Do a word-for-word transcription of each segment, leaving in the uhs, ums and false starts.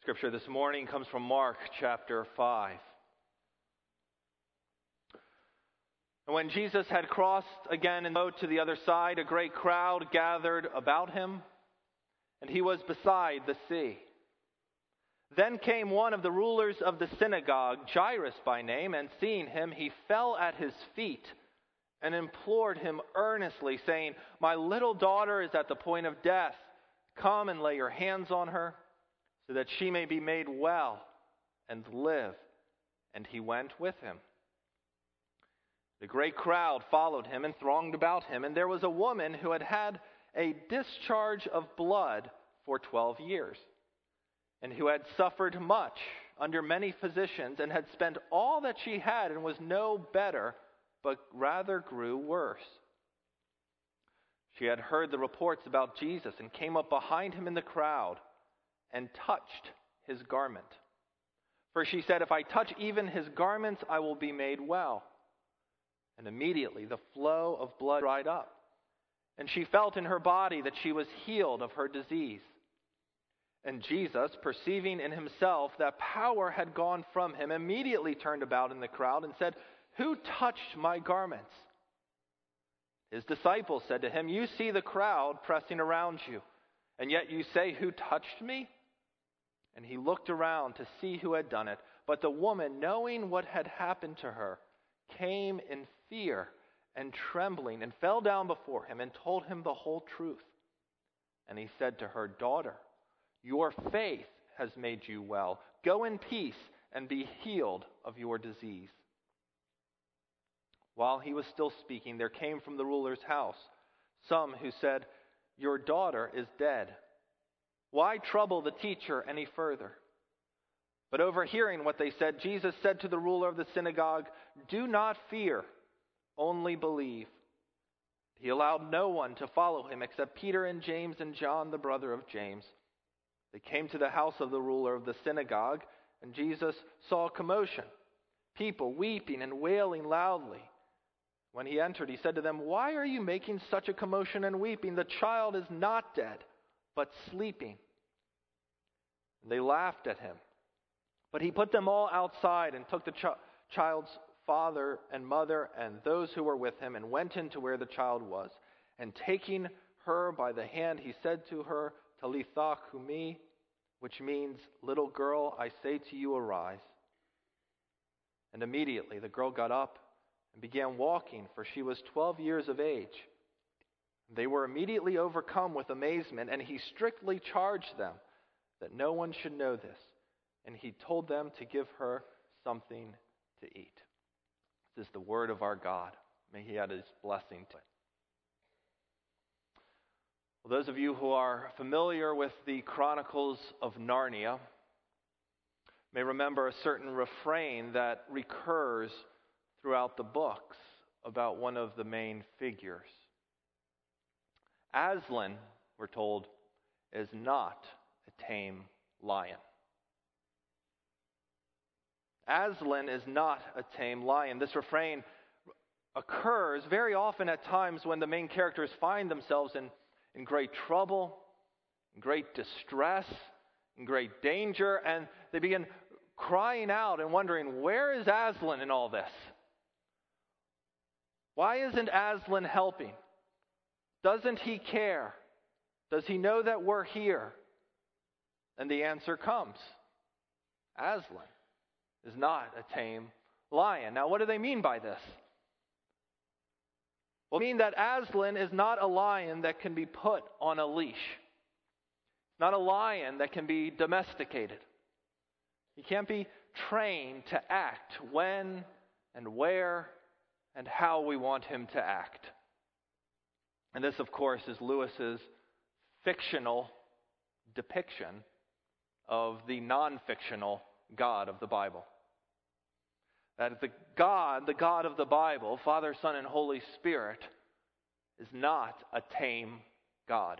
Scripture this morning comes from Mark chapter five. And when Jesus had crossed again in the boat to the other side, a great crowd gathered about him, and he was beside the sea. Then came one of the rulers of the synagogue, Jairus by name, and seeing him, he fell at his feet and implored him earnestly, saying, "My little daughter is at the point of death. Come and lay your hands on her, so that she may be made well and live." And he went with him. The great crowd followed him and thronged about him, and there was a woman who had had a discharge of blood for twelve years, and who had suffered much under many physicians, and had spent all that she had, and was no better, but rather grew worse. She had heard the reports about Jesus, and came up behind him in the crowd, and touched his garment. For she said, "If I touch even his garments, I will be made well." And immediately the flow of blood dried up, and she felt in her body that she was healed of her disease. And Jesus, perceiving in himself that power had gone from him, immediately turned about in the crowd and said, "Who touched my garments?" His disciples said to him, "You see the crowd pressing around you, and yet you say, 'Who touched me?'" And he looked around to see who had done it. But the woman, knowing what had happened to her, came in fear and trembling, and fell down before him and told him the whole truth. And he said to her, "Daughter, your faith has made you well. Go in peace and be healed of your disease." While he was still speaking, there came from the ruler's house some who said, "Your daughter is dead. Why trouble the teacher any further?" But overhearing what they said, Jesus said to the ruler of the synagogue, "Do not fear, only believe." He allowed no one to follow him except Peter and James and John, the brother of James. They came to the house of the ruler of the synagogue, and Jesus saw a commotion, people weeping and wailing loudly. When he entered, he said to them, "Why are you making such a commotion and weeping? The child is not dead, but sleeping." And they laughed at him. But he put them all outside and took the ch- child's father and mother and those who were with him, and went into where the child was. And taking her by the hand, he said to her, "Talitha kumi," which means, "Little girl, I say to you, arise." And immediately the girl got up and began walking, for she was twelve years of age. They were immediately overcome with amazement, and he strictly charged them that no one should know this. And he told them to give her something to eat. This is the word of our God. May he add his blessing to it. Well, those of you who are familiar with the Chronicles of Narnia may remember a certain refrain that recurs throughout the books about one of the main figures. Aslan, we're told, is not a tame lion. Aslan is not a tame lion. This refrain occurs very often at times when the main characters find themselves in, in great trouble, in great distress, in great danger, and they begin crying out and wondering, where is Aslan in all this? Why isn't Aslan helping? Doesn't he care? Does he know that we're here? And the answer comes. Aslan is not a tame lion. Now, what do they mean by this? Well, they mean that Aslan is not a lion that can be put on a leash. Not a lion that can be domesticated. He can't be trained to act when and where and how we want him to act. And this, of course, is Lewis's fictional depiction of the non-fictional God of the Bible. That the God, the God of the Bible, Father, Son, and Holy Spirit, is not a tame God.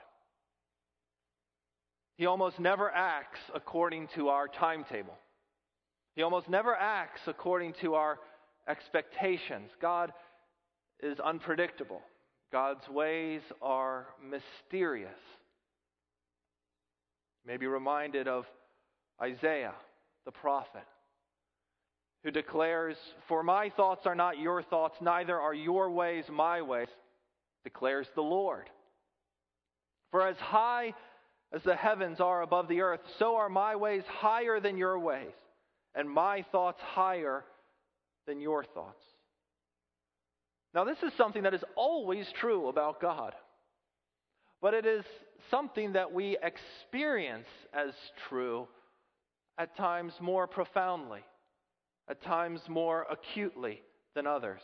He almost never acts according to our timetable. He almost never acts according to our expectations. God is unpredictable. God's ways are mysterious. You may be reminded of Isaiah, the prophet, who declares, "For my thoughts are not your thoughts, neither are your ways my ways, declares the Lord. For as high as the heavens are above the earth, so are my ways higher than your ways, and my thoughts higher than your thoughts." Now, this is something that is always true about God, but it is something that we experience as true at times more profoundly, at times more acutely than others.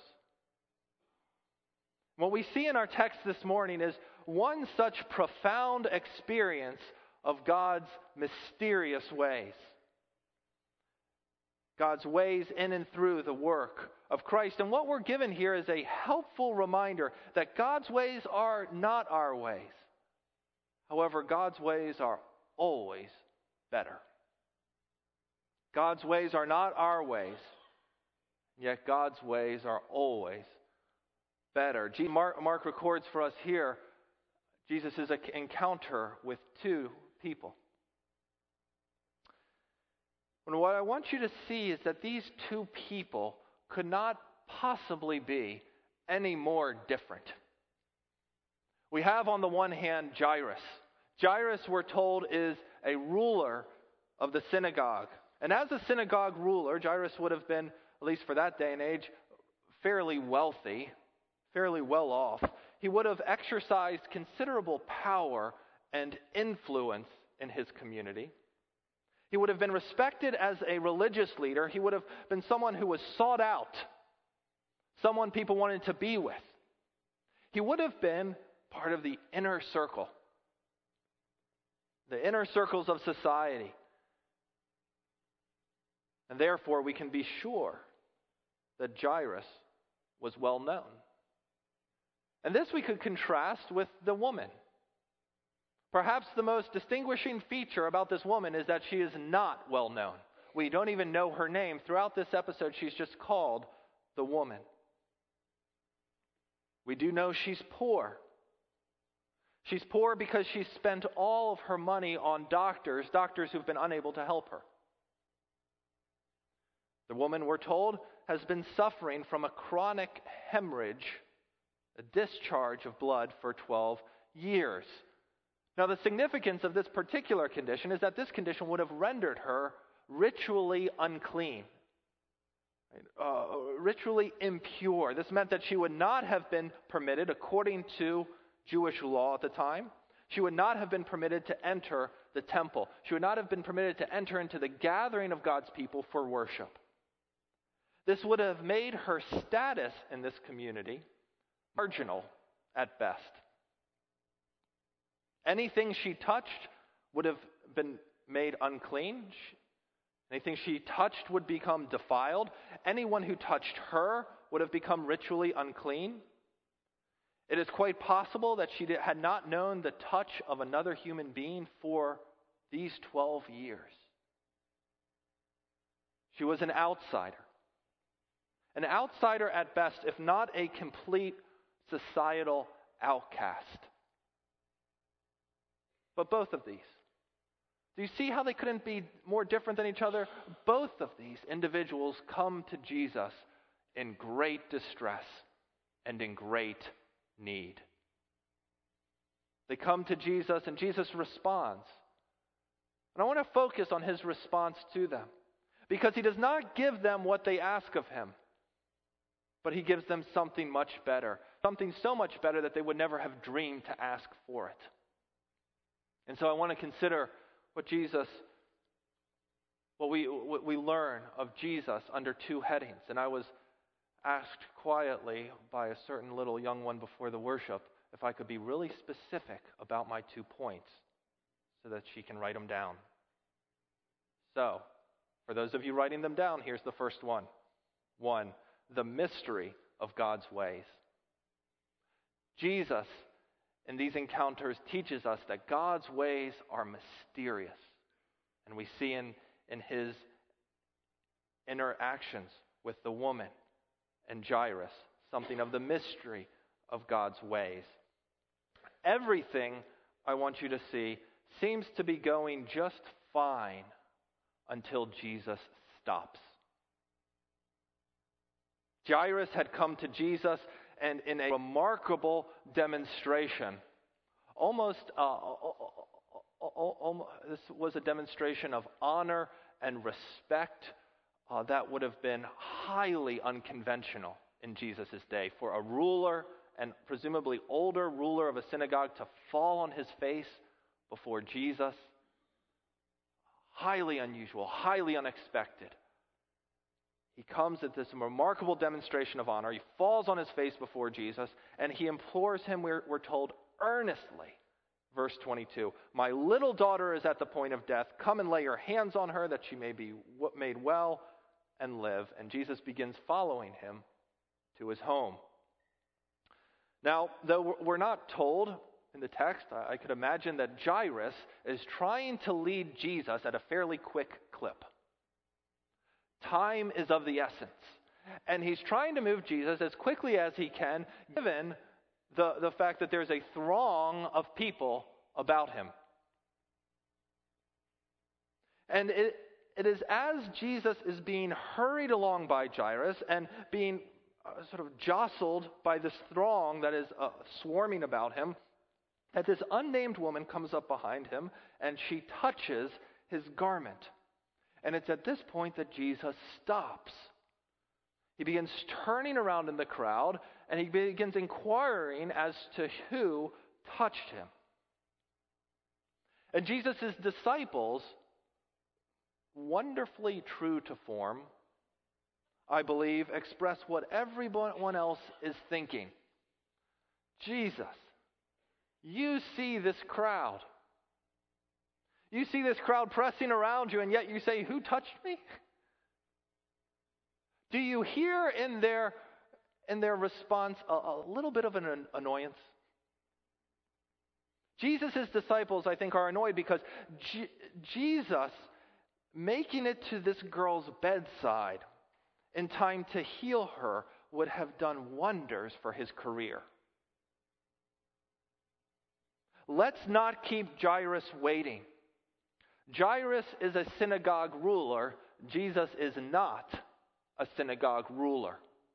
What we see in our text this morning is one such profound experience of God's mysterious ways. God's ways in and through the work of Christ. And what we're given here is a helpful reminder that God's ways are not our ways. However, God's ways are always better. God's ways are not our ways, yet God's ways are always better. Mark, Mark records for us here Jesus' encounter with two people. And what I want you to see is that these two people could not possibly be any more different. We have on the one hand Jairus. Jairus, we're told, is a ruler of the synagogue. And as a synagogue ruler, Jairus would have been, at least for that day and age, fairly wealthy, fairly well off. He would have exercised considerable power and influence in his community. He would have been respected as a religious leader. He would have been someone who was sought out, someone people wanted to be with. He would have been part of the inner circle, the inner circles of society. And therefore, we can be sure that Jairus was well known. And this we could contrast with the woman. Perhaps the most distinguishing feature about this woman is that she is not well known. We don't even know her name. Throughout this episode, she's just called the woman. We do know she's poor. She's poor because she spent all of her money on doctors, doctors who've been unable to help her. The woman, we're told, has been suffering from a chronic hemorrhage, a discharge of blood for twelve years. Now, the significance of this particular condition is that this condition would have rendered her ritually unclean, uh, ritually impure. This meant that she would not have been permitted, according to Jewish law at the time, she would not have been permitted to enter the temple. She would not have been permitted to enter into the gathering of God's people for worship. This would have made her status in this community marginal at best. Anything she touched would have been made unclean. Anything she touched would become defiled. Anyone who touched her would have become ritually unclean. It is quite possible that she had not known the touch of another human being for these twelve years. She was an outsider. An outsider at best, if not a complete societal outcast. But both of these, do you see how they couldn't be more different than each other? Both of these individuals come to Jesus in great distress and in great need. They come to Jesus and Jesus responds. And I want to focus on his response to them, because he does not give them what they ask of him, but he gives them something much better, something so much better that they would never have dreamed to ask for it. And so I want to consider what Jesus, what we what we learn of Jesus under two headings. And I was asked quietly by a certain little young one before the worship if I could be really specific about my two points so that she can write them down. So, for those of you writing them down, here's the first one. One, the mystery of God's ways. Jesus, in these encounters, teaches us that God's ways are mysterious. And we see in, in his interactions with the woman and Jairus something of the mystery of God's ways. Everything, I want you to see, seems to be going just fine until Jesus stops. Jairus had come to Jesus, and in a remarkable demonstration, almost, uh, this was a demonstration of honor and respect uh, that would have been highly unconventional in Jesus' day. For a ruler, and presumably older ruler of a synagogue, to fall on his face before Jesus, highly unusual, highly unexpected. He comes at this remarkable demonstration of honor. He falls on his face before Jesus, and he implores him, we're, we're told, earnestly. Verse twenty-two, my little daughter is at the point of death. Come and lay your hands on her that she may be made well and live. And Jesus begins following him to his home. Now, though we're not told in the text, I could imagine that Jairus is trying to lead Jesus at a fairly quick clip. Time is of the essence. And he's trying to move Jesus as quickly as he can, given the, the fact that there's a throng of people about him. And it, it is as Jesus is being hurried along by Jairus and being uh, sort of jostled by this throng that is uh, swarming about him, that this unnamed woman comes up behind him and she touches his garment. And it's at this point that Jesus stops. He begins turning around in the crowd, and he begins inquiring as to who touched him. And Jesus' disciples, wonderfully true to form, I believe, express what everyone else is thinking. Jesus, you see this crowd. You see this crowd pressing around you, and yet you say, who touched me? Do you hear in their, in their response a, a little bit of an annoyance? Jesus' disciples, I think, are annoyed because G- Jesus, making it to this girl's bedside in time to heal her, would have done wonders for his career. Let's not keep Jairus waiting. Jairus is a synagogue ruler. Jesus is not a synagogue ruler.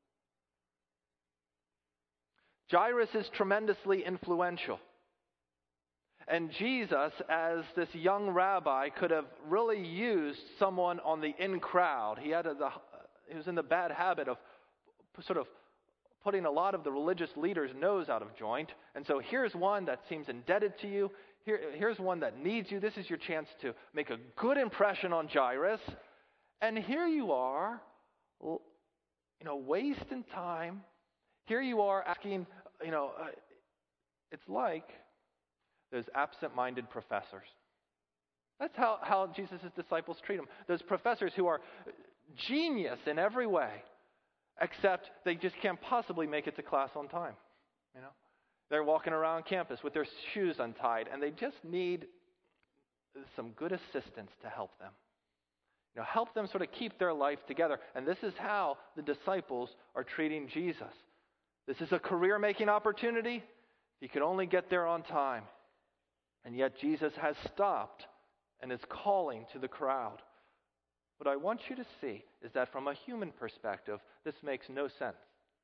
Jairus is tremendously influential. And Jesus, as this young rabbi, could have really used someone on the in crowd. He had a, the, he was in the bad habit of sort of putting a lot of the religious leaders' nose out of joint. And so here's one that seems indebted to you. Here, here's one that needs you. This is your chance to make a good impression on Jairus. And here you are, you know, wasting time. Here you are asking, you know, uh, it's like those absent-minded professors. That's how, how Jesus' disciples treat him. Those professors who are genius in every way, except they just can't possibly make it to class on time, you know. They're walking around campus with their shoes untied, and they just need some good assistance to help them. You know, help them sort of keep their life together. And this is how the disciples are treating Jesus. This is a career-making opportunity. He could only get there on time. And yet Jesus has stopped and is calling to the crowd. What I want you to see is that from a human perspective, this makes no sense.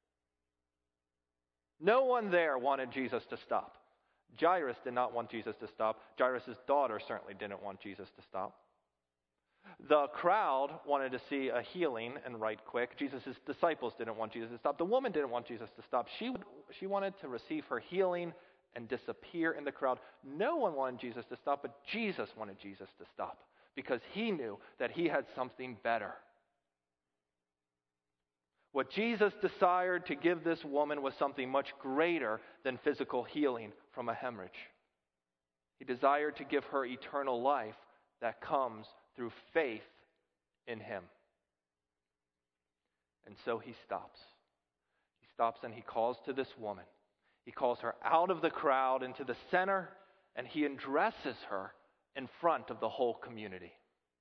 No one there wanted Jesus to stop. Jairus did not want Jesus to stop. Jairus' daughter certainly didn't want Jesus to stop. The crowd wanted to see a healing and right quick. Jesus' disciples didn't want Jesus to stop. The woman didn't want Jesus to stop. She, she wanted to receive her healing and disappear in the crowd. No one wanted Jesus to stop, but Jesus wanted Jesus to stop because he knew that he had something better. What Jesus desired to give this woman was something much greater than physical healing from a hemorrhage. He desired to give her eternal life that comes through faith in him. And so he stops. He stops and he calls to this woman. He calls her out of the crowd into the center, and he addresses her in front of the whole community.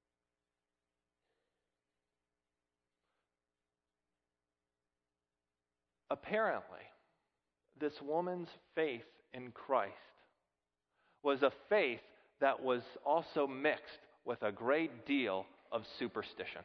Apparently, this woman's faith in Christ was a faith that was also mixed with a great deal of superstition.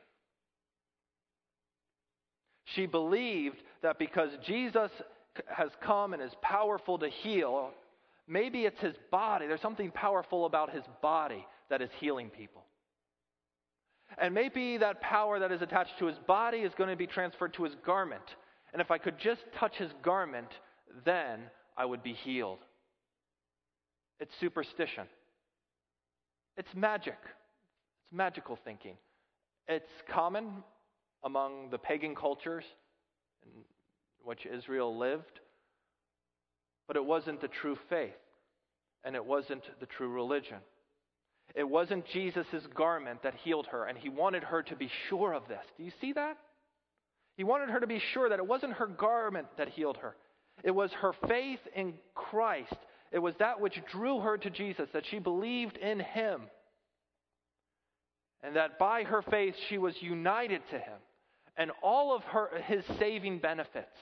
She believed that because Jesus has come and is powerful to heal, maybe it's his body. There's something powerful about his body that is healing people. And maybe that power that is attached to his body is going to be transferred to his garment. And if I could just touch his garment, then I would be healed. It's superstition. It's magic. It's magical thinking. It's common among the pagan cultures in which Israel lived, but it wasn't the true faith, and it wasn't the true religion. It wasn't Jesus' garment that healed her, and he wanted her to be sure of this. Do you see that? He wanted her to be sure that it wasn't her garment that healed her. It was her faith in Christ. It was that which drew her to Jesus, that she believed in him. And that by her faith she was united to him. And all of her his saving benefits.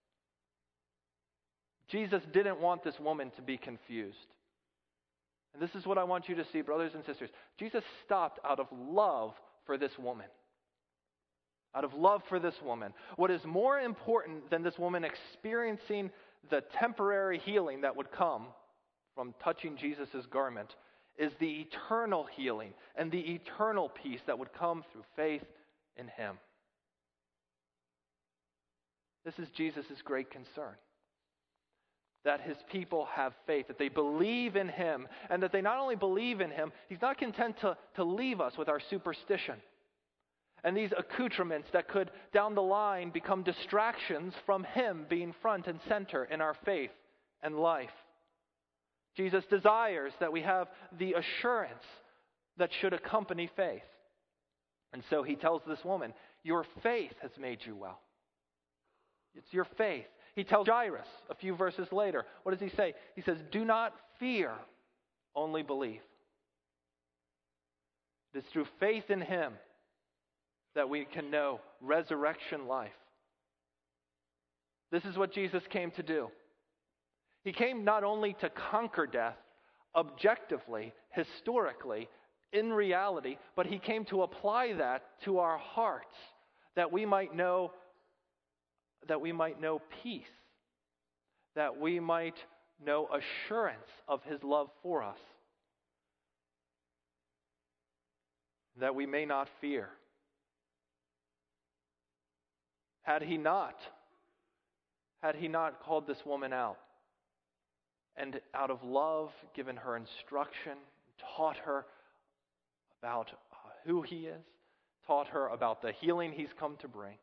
Jesus didn't want this woman to be confused. And this is what I want you to see, brothers and sisters. Jesus stopped out of love for this woman. Out of love for this woman. What is more important than this woman experiencing the temporary healing that would come from touching Jesus' garment is the eternal healing and the eternal peace that would come through faith in him. This is Jesus' great concern. That his people have faith, that they believe in him, and that they not only believe in him, he's not content to, to leave us with our superstition and these accoutrements that could, down the line, become distractions from him being front and center in our faith and life. Jesus desires that we have the assurance that should accompany faith. And so he tells this woman, your faith has made you well. It's your faith. He tells Jairus a few verses later. What does he say? He says, do not fear, only believe. It is through faith in him that we can know resurrection life. This is what Jesus came to do. He came not only to conquer death objectively, historically, in reality, but he came to apply that to our hearts, that we might know that we might know peace, that we might know assurance of his love for us, that we may not fear. Had he not, had he not called this woman out, and out of love given her instruction, taught her about who he is, taught her about the healing he's come to bring,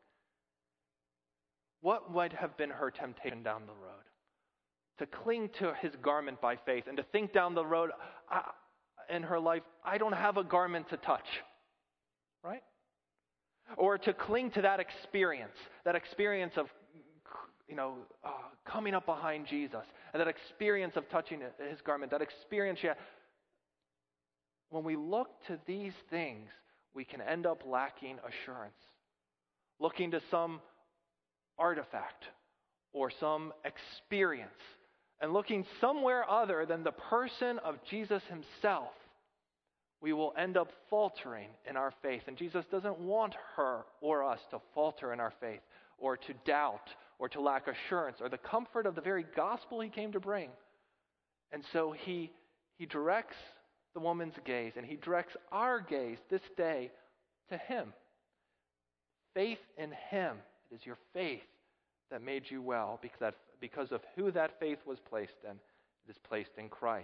what might have been her temptation down the road? To cling to his garment by faith and to think down the road I, in her life, I don't have a garment to touch, right? Or to cling to that experience, that experience of, you know, uh, coming up behind Jesus, and that experience of touching his garment, that experience, yeah. When we look to these things, we can end up lacking assurance. Looking to some artifact or some experience and looking somewhere other than the person of Jesus himself, we will end up faltering in our faith. And Jesus doesn't want her or us to falter in our faith or to doubt or to lack assurance or the comfort of the very gospel he came to bring. And so he, he directs the woman's gaze and he directs our gaze this day to him. Faith in him. It is your faith that made you well because, that, because of who that faith was placed in. It is placed in Christ.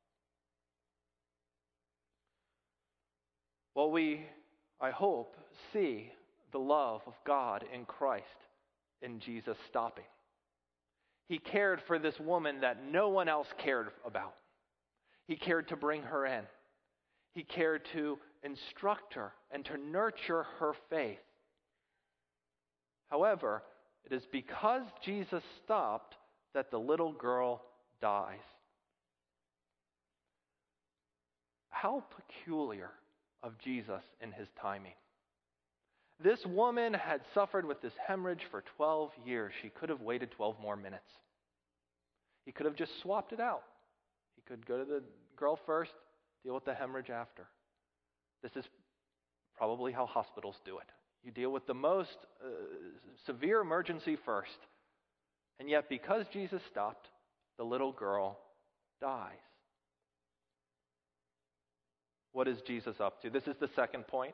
Well, we, I hope, see the love of God in Christ in Jesus stopping. He cared for this woman that no one else cared about. He cared to bring her in. He cared to instruct her and to nurture her faith. However, it is because Jesus stopped that the little girl dies. How peculiar of Jesus in his timing. This woman had suffered with this hemorrhage for twelve years. She could have waited twelve more minutes. He could have just swapped it out. He could go to the girl first, deal with the hemorrhage after. This is probably how hospitals do it. You deal with the most uh, severe emergency first. And yet, because Jesus stopped, the little girl dies. What is Jesus up to? This is the second point.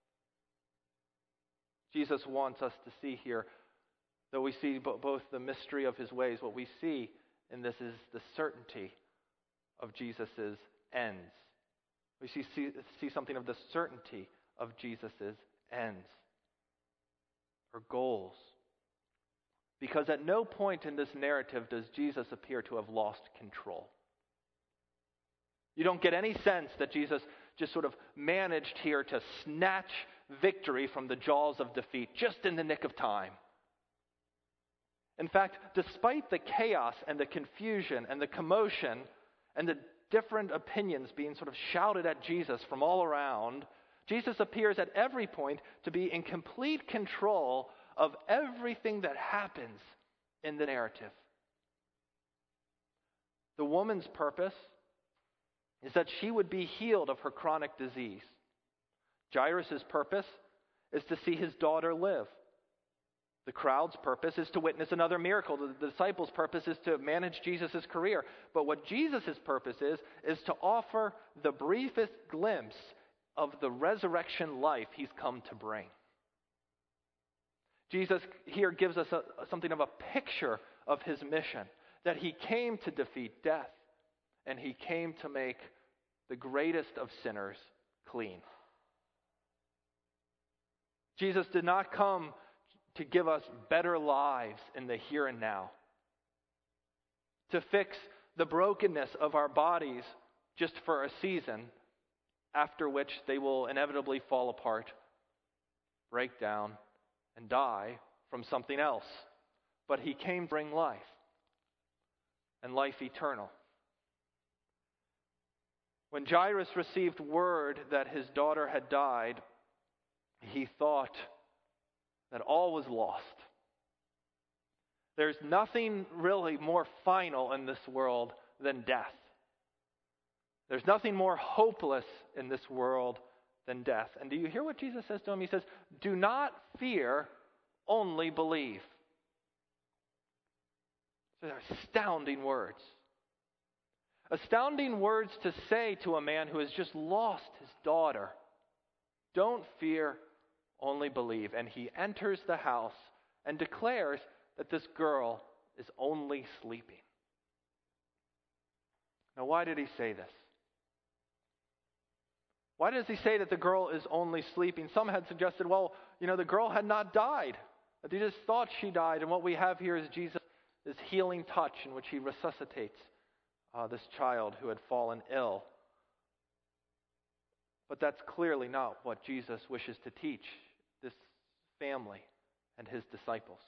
Jesus wants us to see here, though we see both the mystery of his ways, what we see in this is the certainty of Jesus' ends. We see, see, see something of the certainty of Jesus' ends or goals. Because at no point in this narrative does Jesus appear to have lost control. You don't get any sense that Jesus just sort of managed here to snatch victory from the jaws of defeat just in the nick of time. In fact, despite the chaos and the confusion and the commotion and the different opinions being sort of shouted at Jesus from all around, Jesus appears at every point to be in complete control of everything that happens in the narrative. The woman's purpose is that she would be healed of her chronic disease. Jairus' purpose is to see his daughter live. The crowd's purpose is to witness another miracle. The disciples' purpose is to manage Jesus' career. But what Jesus' purpose is, is to offer the briefest glimpse of the resurrection life he's come to bring. Jesus here gives us a, something of a picture of his mission, that he came to defeat death, and he came to make the greatest of sinners clean. Jesus did not come to give us better lives in the here and now, to fix the brokenness of our bodies just for a season, after which they will inevitably fall apart, break down, and die from something else. But he came to bring life, and life eternal. When Jairus received word that his daughter had died, he thought that all was lost. There's nothing really more final in this world than death. There's nothing more hopeless in this world than death. And do you hear what Jesus says to him? He says, "Do not fear, only believe." These are astounding words. Astounding words to say to a man who has just lost his daughter. Don't fear, only believe. And he enters the house and declares that this girl is only sleeping. Now, why did he say this? Why does he say that the girl is only sleeping? Some had suggested, well, you know, the girl had not died. That they just thought she died. And what we have here is Jesus' healing touch in which he resuscitates uh, this child who had fallen ill. But that's clearly not what Jesus wishes to teach this family and his disciples.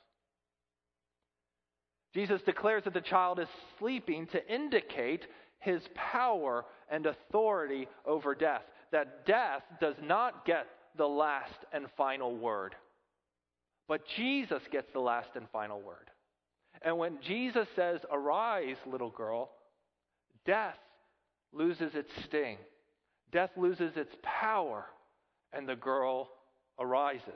Jesus declares that the child is sleeping to indicate his power and authority over death. That death does not get the last and final word. But Jesus gets the last and final word. And when Jesus says, "Arise, little girl," death loses its sting. Death loses its power, and the girl arises.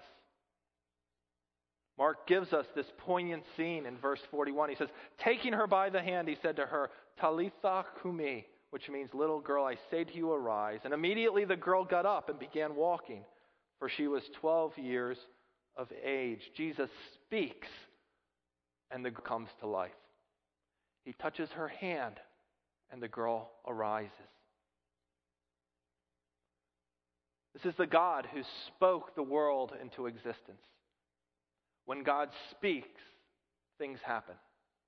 Mark gives us this poignant scene in verse forty-one. He says, "Taking her by the hand, he said to her, 'Talitha kumi,' which means, 'Little girl, I say to you, arise.' And immediately the girl got up and began walking, for she was twelve years of age." Jesus speaks, and the girl comes to life. He touches her hand, and the girl arises. This is the God who spoke the world into existence. When God speaks, things happen.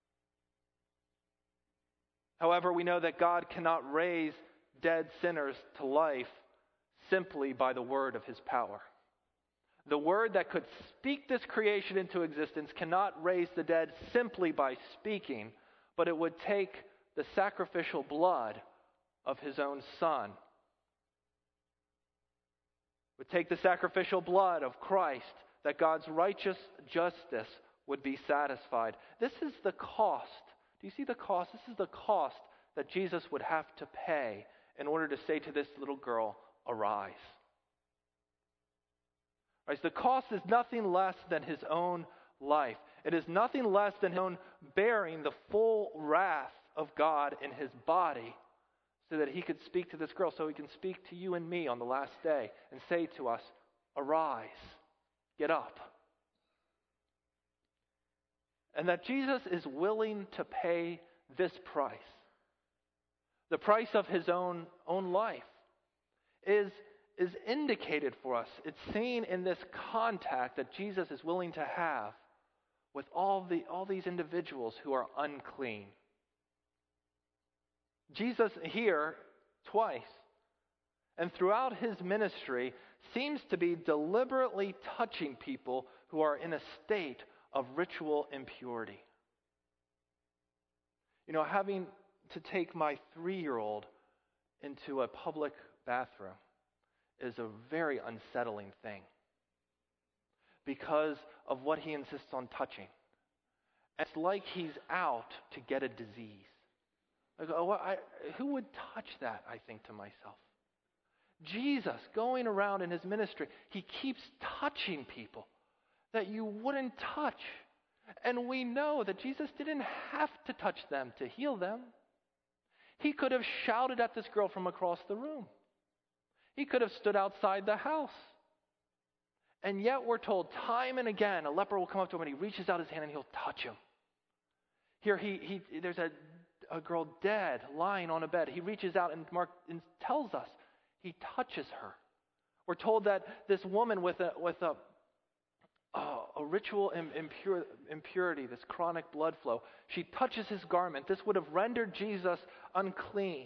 However, we know that God cannot raise dead sinners to life simply by the word of his power. The word that could speak this creation into existence cannot raise the dead simply by speaking, but it would take the sacrificial blood of his own Son. It would take the sacrificial blood of Christ that God's righteous justice would be satisfied. This is the cost. Do you see the cost? This is the cost that Jesus would have to pay in order to say to this little girl, "Arise." Right? The cost is nothing less than his own life. It is nothing less than his own bearing the full wrath of God in his body so that he could speak to this girl, so he can speak to you and me on the last day and say to us, arise, get up. And that Jesus is willing to pay this price, the price of his own, own life, is, is indicated for us. It's seen in this contact that Jesus is willing to have with all, the, all these individuals who are unclean. Jesus here, twice, and throughout his ministry, seems to be deliberately touching people who are in a state of ritual impurity. You know, having to take my three-year-old into a public bathroom is a very unsettling thing because of what he insists on touching. It's like he's out to get a disease. Like, oh, I, who would touch that, I think to myself. Jesus, going around in his ministry, he keeps touching people that you wouldn't touch. And we know that Jesus didn't have to touch them to heal them. He could have shouted at this girl from across the room. He could have stood outside the house. And yet we're told time and again, a leper will come up to him and he reaches out his hand and he'll touch him. Here he, he there's a, a girl dead, lying on a bed. He reaches out and, Mark, and tells us he touches her. We're told that this woman with a, with a Oh, a ritual impure, impurity, this chronic blood flow. She touches his garment. This would have rendered Jesus unclean.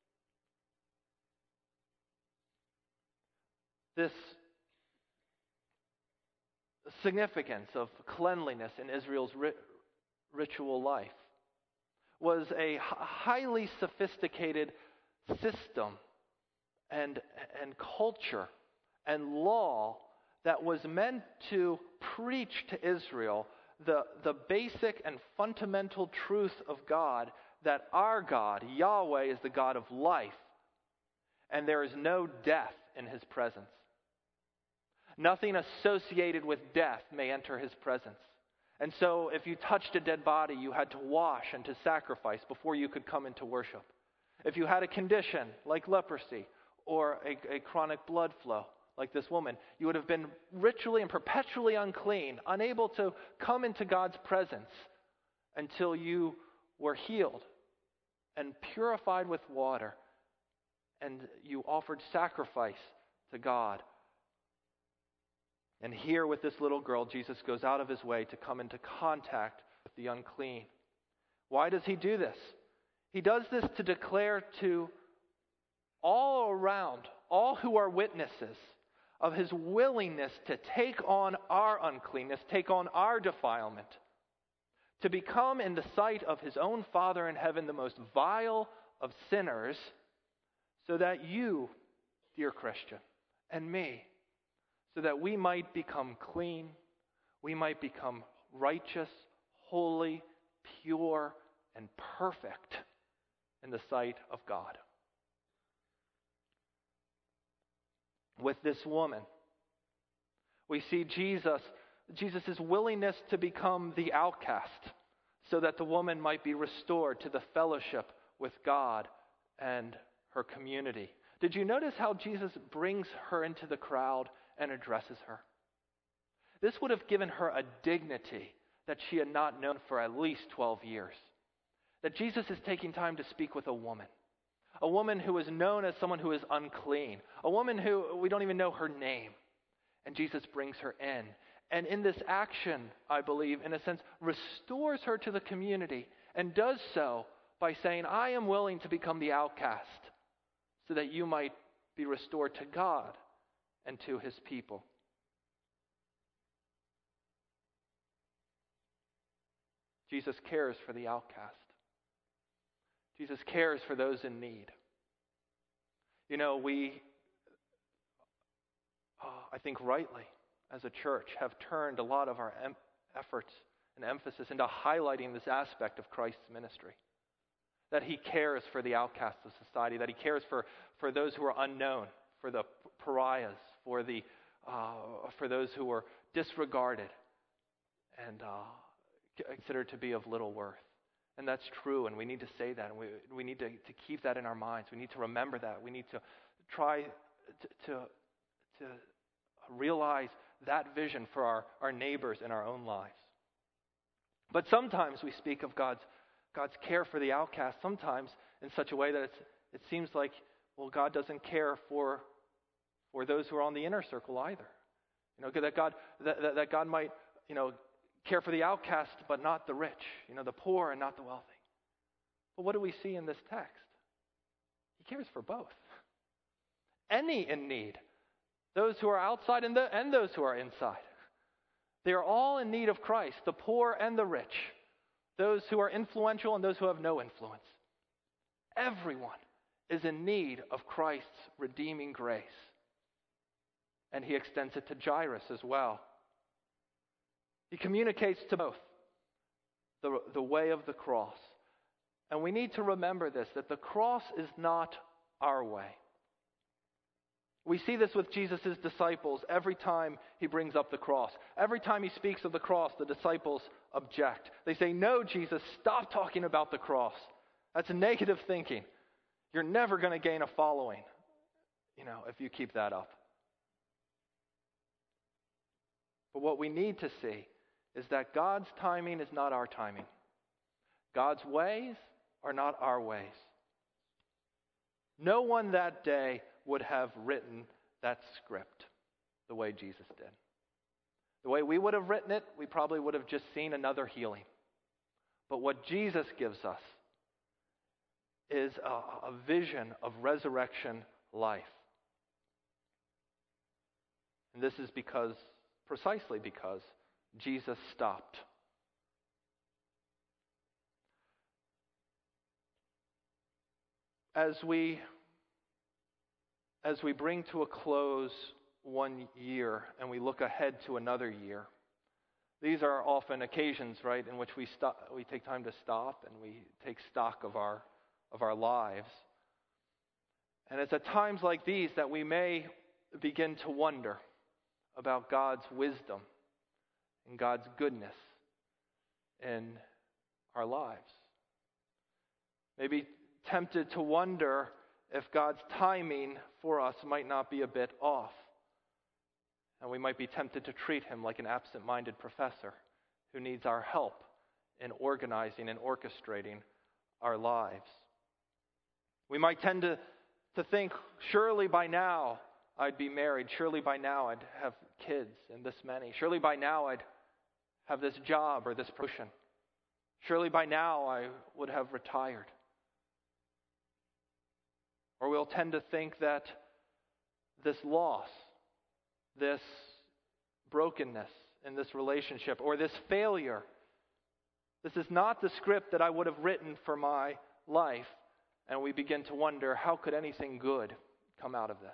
This significance of cleanliness in Israel's ri- ritual life was a h- highly sophisticated system and, and culture and law that was meant to preach to Israel the, the basic and fundamental truth of God, that our God, Yahweh, is the God of life, and there is no death in his presence. Nothing associated with death may enter his presence. And so if you touched a dead body, you had to wash and to sacrifice before you could come into worship. If you had a condition like leprosy or a, a chronic blood flow, like this woman, you would have been ritually and perpetually unclean, unable to come into God's presence until you were healed and purified with water, and you offered sacrifice to God. And here with this little girl, Jesus goes out of his way to come into contact with the unclean. Why does he do this? He does this to declare to all around, all who are witnesses, of his willingness to take on our uncleanness, take on our defilement, to become in the sight of his own Father in heaven the most vile of sinners, so that you, dear Christian, and me, so that we might become clean, we might become righteous, holy, pure, and perfect in the sight of God. With this woman, we see Jesus, Jesus' willingness to become the outcast so that the woman might be restored to the fellowship with God and her community. Did you notice how Jesus brings her into the crowd and addresses her? This would have given her a dignity that she had not known for at least twelve years. That Jesus is taking time to speak with a woman. A woman who is known as someone who is unclean. A woman who we don't even know her name. And Jesus brings her in. And in this action, I believe, in a sense, restores her to the community and does so by saying, I am willing to become the outcast so that you might be restored to God and to his people. Jesus cares for the outcast. Jesus cares for those in need. You know, we, oh, I think rightly, as a church, have turned a lot of our em- efforts and emphasis into highlighting this aspect of Christ's ministry. That he cares for the outcasts of society, that he cares for, for those who are unknown, for the pariahs, for the uh, for those who were disregarded and uh, considered to be of little worth. And that's true, and we need to say that, and we, we need to, to keep that in our minds. We need to remember that. We need to try to, to, to realize that vision for our, our neighbors in our own lives. But sometimes we speak of God's, God's care for the outcast, sometimes in such a way that it's, it seems like, well, God doesn't care for, for those who are on the inner circle either. You know, that God, that, that, that God might, you know, care for the outcast, but not the rich, you know, the poor and not the wealthy. But what do we see in this text? He cares for both. Any in need, those who are outside and, the, and those who are inside. They are all in need of Christ, the poor and the rich, those who are influential and those who have no influence. Everyone is in need of Christ's redeeming grace. And he extends it to Jairus as well. He communicates to both the, the way of the cross. And we need to remember this, that the cross is not our way. We see this with Jesus' disciples every time he brings up the cross. Every time he speaks of the cross, the disciples object. They say, no, Jesus, stop talking about the cross. That's negative thinking. You're never going to gain a following, you know, if you keep that up. But what we need to see is that God's timing is not our timing. God's ways are not our ways. No one that day would have written that script the way Jesus did. The way we would have written it, we probably would have just seen another healing. But what Jesus gives us is a, a vision of resurrection life. And this is because, precisely because, Jesus stopped. As we as we bring to a close one year and we look ahead to another year, these are often occasions, right, in which we stop, we take time to stop and we take stock of our of our lives. And it's at times like these that we may begin to wonder about God's wisdom and God's goodness in our lives. Maybe tempted to wonder if God's timing for us might not be a bit off. And we might be tempted to treat him like an absent-minded professor who needs our help in organizing and orchestrating our lives. We might tend to, to think, surely by now I'd be married. Surely by now I'd have kids and this many. Surely by now I'd have this job or this promotion. Surely by now I would have retired. Or we'll tend to think that this loss, this brokenness in this relationship, or this failure, this is not the script that I would have written for my life. And we begin to wonder, how could anything good come out of this?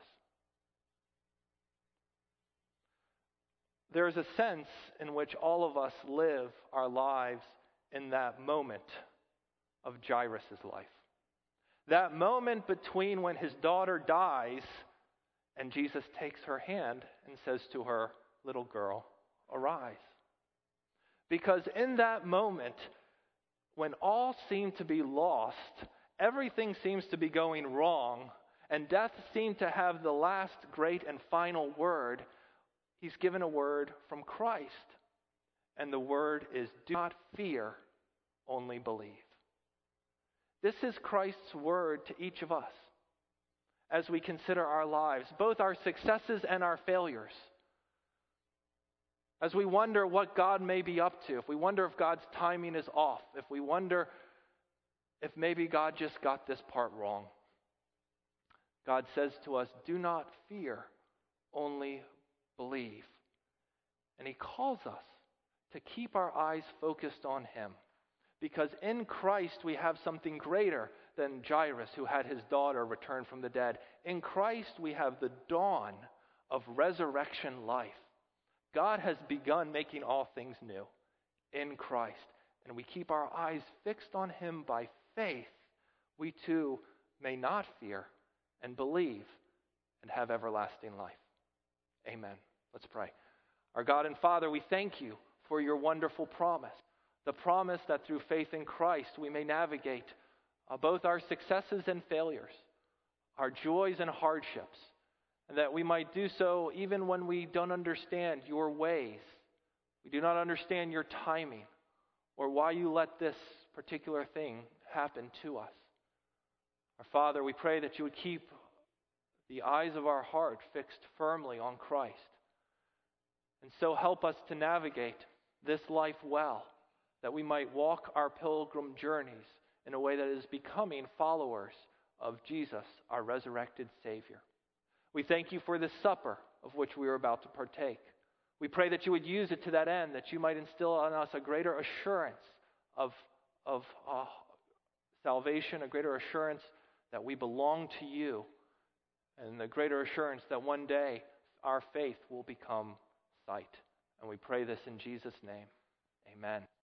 There is a sense in which all of us live our lives in that moment of Jairus' life. That moment between when his daughter dies and Jesus takes her hand and says to her, little girl, arise. Because in that moment, when all seem to be lost, everything seems to be going wrong, and death seemed to have the last great and final word, he's given a word from Christ. And the word is, do not fear, only believe. This is Christ's word to each of us as we consider our lives, both our successes and our failures. As we wonder what God may be up to, if we wonder if God's timing is off, if we wonder if maybe God just got this part wrong. God says to us, do not fear, only believe. And he calls us to keep our eyes focused on him. Because in Christ we have something greater than Jairus, who had his daughter returned from the dead. In Christ we have the dawn of resurrection life. God has begun making all things new in Christ. And we keep our eyes fixed on him by faith. We too may not fear and believe and have everlasting life. Amen. Let's pray. Our God and Father, we thank you for your wonderful promise, the promise that through faith in Christ we may navigate uh, both our successes and failures, our joys and hardships, and that we might do so even when we don't understand your ways. We do not understand your timing or why you let this particular thing happen to us. Our Father, we pray that you would keep the eyes of our heart fixed firmly on Christ, and so help us to navigate this life well, that we might walk our pilgrim journeys in a way that is becoming followers of Jesus, our resurrected Savior. We thank you for this supper of which we are about to partake. We pray that you would use it to that end, that you might instill on us a greater assurance of, of uh, salvation, a greater assurance that we belong to you, and a greater assurance that one day our faith will become sight. And we pray this in Jesus' name. Amen.